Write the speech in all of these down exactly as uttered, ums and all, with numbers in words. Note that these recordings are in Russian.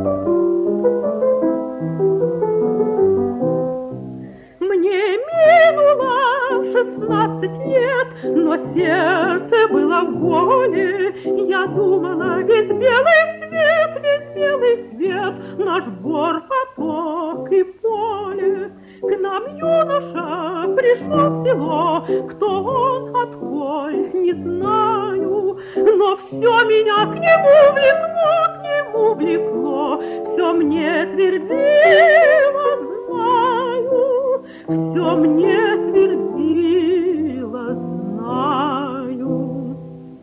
Мне минуло шестнадцать лет, но сердце было в воле. Я думала, весь белый свет, весь белый свет, наш бор, поток и поле. К нам юноша пришел в село, кто он, отколь, не знаю, но все меня к нему влекло, к нему влекло, все мне твердило, знаю, все мне твердило, знаю.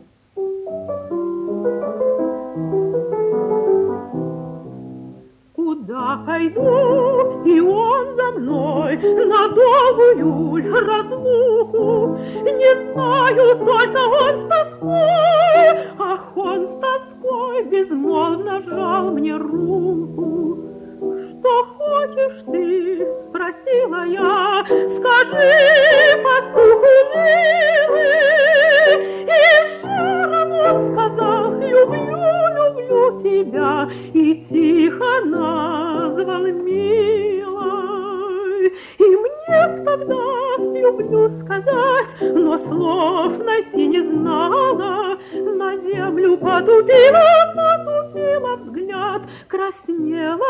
Куда пойду, и он за мной на долгую разлуку. Не знаю, только он с тоской, ах, он с тоской безмолвно жал мне руку. Что хочешь ты, спросила я, скажи, пастуху милый. И жаром он сказал, люблю, люблю тебя, и тихо назвал милой. И мне тогда люблю сказать, но слов найти не знала. На землю потупила, потупила взгляд, краснела,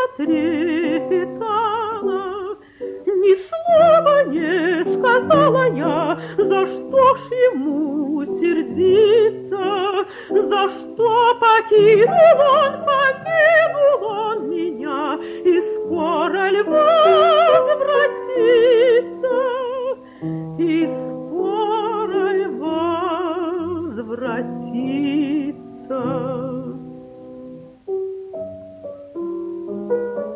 трепетала. Ни слова не сказала я, за что ж ему сердиться, за что покинул он, покинул он меня, и скоро ли возвратится, и скоро ли возвратится.